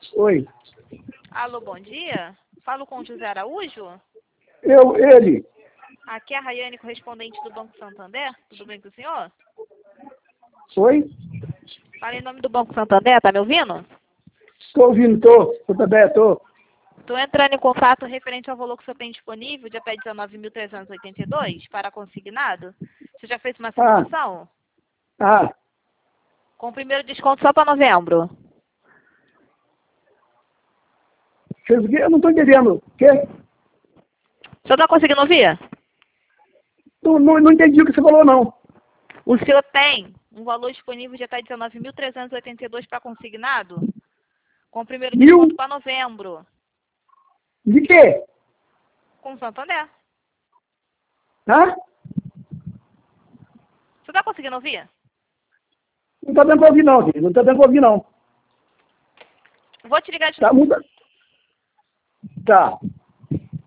Oi. Alô, bom dia. Falo com o José Araújo. Ele. Aqui é a Rayane, correspondente do Banco Santander. Tudo bem com o senhor? Oi? Fala em nome do Banco Santander, tá me ouvindo? Estou ouvindo, tô também, tô. Estou entrando em contato referente ao valor que o senhor tem disponível de até 19.382 para consignado. Você já fez uma simulação? Com o primeiro desconto só para novembro. Fez o quê? Eu não estou entendendo. O quê? O senhor está conseguindo ouvir? Não entendi o que você falou, não. O senhor tem um valor disponível de até 19.382 para consignado? Com o primeiro desconto para novembro. De quê? Com o Santander. Hã? Você está conseguindo ouvir? Não está dando para ouvir, não, filho. Não está dando para ouvir, não. Vou te ligar de Tá novo. muito... Tá.